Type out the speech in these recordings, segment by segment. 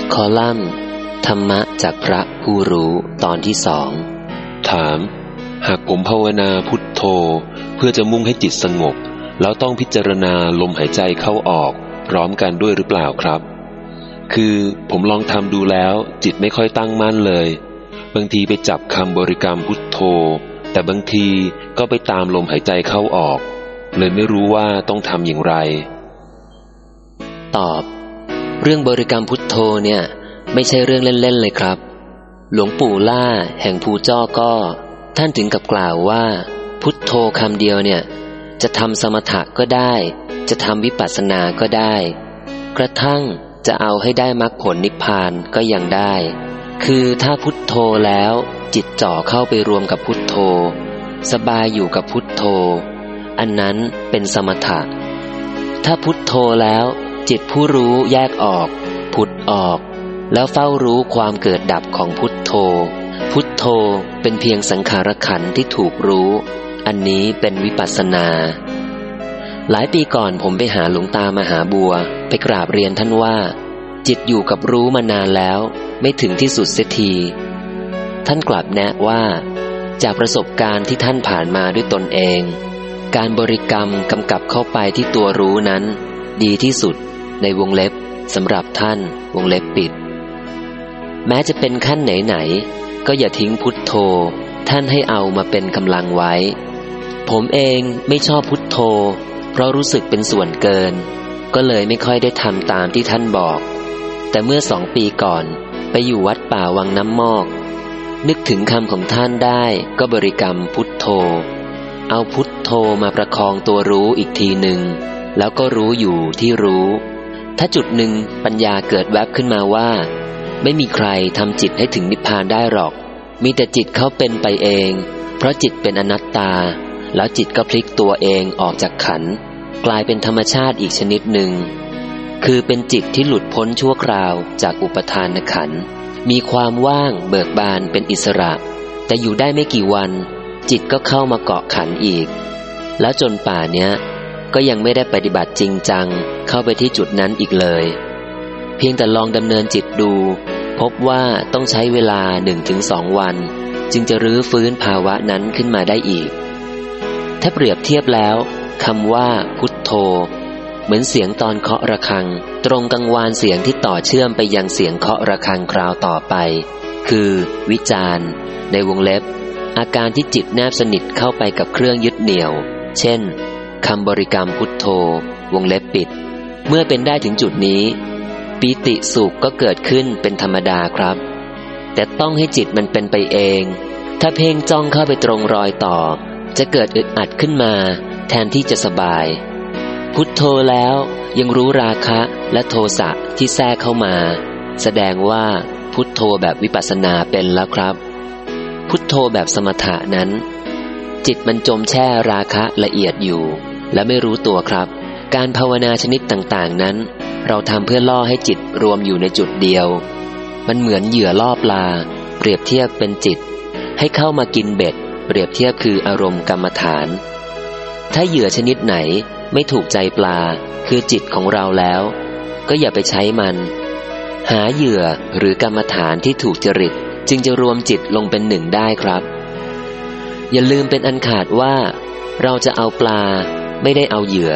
คอลัมน์ธรรมะจากพระผู้รู้ตอนที่2ถามหากผมภาวนาพุทโธเพื่อจะมุ่งให้จิตสงบแล้วต้องพิจารณาลมหายใจเข้าออกพร้อมกันด้วยหรือเปล่าครับคือผมลองทำดูแล้วจิตไม่ค่อยตั้งมั่นเลยบางทีไปจับคำบริกรรมพุทโธแต่บางทีก็ไปตามลมหายใจเข้าออกเลยไม่รู้ว่าต้องทำอย่างไรตอบเรื่องบริกรรมพุทโธเนี่ยไม่ใช่เรื่องเล่นๆเลยครับหลวงปู่ล่าแห่งภูจ้อก็ท่านถึงกับกล่าวว่าพุทโธคำเดียวเนี่ยจะทำสมถะก็ได้จะทำวิปัสสนาก็ได้กระทั่งจะเอาให้ได้มรรคผลนิพพานก็ยังได้คือถ้าพุทโธแล้วจิตจ่อเข้าไปรวมกับพุทโธสบายอยู่กับพุทโธอันนั้นเป็นสมถะถ้าพุทโธแล้วจิตผู้รู้แยกออกผุดออกแล้วเฝ้ารู้ความเกิดดับของพุทโธพุทโธเป็นเพียงสังขารขันธ์ที่ถูกรู้อันนี้เป็นวิปัสสนาหลายปีก่อนผมไปหาหลวงตามหาบัวไปกราบเรียนท่านว่าจิตอยู่กับรู้มานานแล้วไม่ถึงที่สุดเสียทีท่านกลับแนะว่าจากประสบการณ์ที่ท่านผ่านมาด้วยตนเองการบริกรรมกำกับเข้าไปที่ตัวรู้นั้นดีที่สุดในวงเล็บสำหรับท่านวงเล็บปิดแม้จะเป็นขั้นไหนๆก็อย่าทิ้งพุทโธท่านให้เอามาเป็นกำลังไว้ผมเองไม่ชอบพุทโธเพราะรู้สึกเป็นส่วนเกินก็เลยไม่ค่อยได้ทำตามที่ท่านบอกแต่เมื่อ2 ปีก่อนไปอยู่วัดป่าวังน้ำมอกนึกถึงคำของท่านได้ก็บริกรรมพุทโธเอาพุทโธมาประคองตัวรู้อีกทีหนึ่งแล้วก็รู้อยู่ที่รู้ถ้าจุดหนึ่งปัญญาเกิดแวบขึ้นมาว่าไม่มีใครทำจิตให้ถึงนิพพานได้หรอกมีแต่จิตเขาเป็นไปเองเพราะจิตเป็นอนัตตาแล้วจิตก็พลิกตัวเองออกจากขันธ์กลายเป็นธรรมชาติอีกชนิดหนึ่งคือเป็นจิตที่หลุดพ้นชั่วคราวจากอุปทานขันธ์มีความว่างเบิกบานเป็นอิสระแต่อยู่ได้ไม่กี่วันจิตก็เข้ามาเกาะขันธ์อีกแล้วจนป่าเนี้ยก็ยังไม่ได้ปฏิบัติจริงจังเข้าไปที่จุดนั้นอีกเลยเพียงแต่ลองดำเนินจิตดูพบว่าต้องใช้เวลา 1-2 วันจึงจะรื้อฟื้นภาวะนั้นขึ้นมาได้อีกถ้าเปรียบเทียบแล้วคำว่าพุทโธเหมือนเสียงตอนเคาะระฆังตรงกังวานเสียงที่ต่อเชื่อมไปยังเสียงเคาะระฆังคราวต่อไปคือวิจารณ์ในวงเล็บอาการที่จิตแนบสนิทเข้าไปกับเครื่องยึดเหนี่ยวเช่นคำบริกรรมพุทโธวงเล็บปิดเมื่อเป็นได้ถึงจุดนี้ปีติสุขก็เกิดขึ้นเป็นธรรมดาครับแต่ต้องให้จิตมันเป็นไปเองถ้าเพ่งจ้องเข้าไปตรงรอยต่อจะเกิดอึดอัดขึ้นมาแทนที่จะสบายพุทโธแล้วยังรู้ราคะและโทสะที่แทรกเข้ามาแสดงว่าพุทโธแบบวิปัสสนาเป็นแล้วครับพุทโธแบบสมถะนั้นจิตมันจมแช่ราคะละเอียดอยู่และไม่รู้ตัวครับการภาวนาชนิดต่างๆนั้นเราทำเพื่อล่อให้จิตรวมอยู่ในจุดเดียวมันเหมือนเหยื่อล่อปลาเปรียบเทียบเป็นจิตให้เข้ามากินเบ็ดเปรียบเทียบคืออารมณ์กรรมฐานถ้าเหยื่อชนิดไหนไม่ถูกใจปลาคือจิตของเราแล้วก็อย่าไปใช้มันหาเหยื่อหรือกรรมฐานที่ถูกจริตจึงจะรวมจิตลงเป็นหนึ่งได้ครับอย่าลืมเป็นอันขาดว่าเราจะเอาปลาไม่ได้เอาเหยื่อ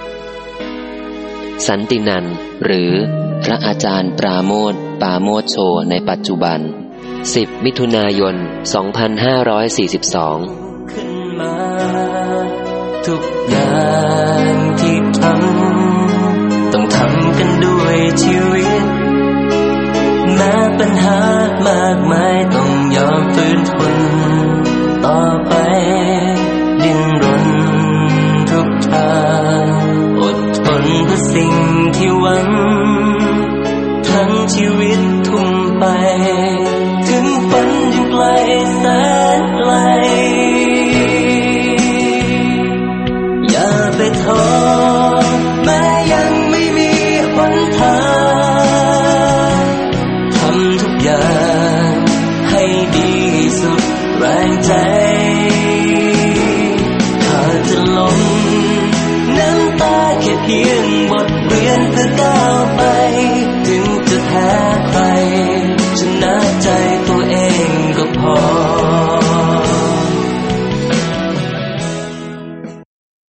สันตินันท์หรือพระอาจารย์ปราโมทย์ปาโมทโชในปัจจุบัน10 มิถุนายน 2542 ขึ้นมาทุกอย่างที่ทำต้องทำกันด้วยชีวิตแม้ปัญหามากมายต้องยอมฝืนทนต่อไปดิ้นรนทุกทางอดทนเพื่อสิ่งที่หวังทั้งชีวิตทุ่มไปถึงฝันยังไกลแสนไกลอย่าไปท้อแม้ยังไม่มีหนทางทำทุกอย่างให้ดีสุดแรงใจถ้าจะล้มน้ำตาแค่เพียงบทเรียนเพื่อก้าวไปถึงจะแพ้ใครก็พอ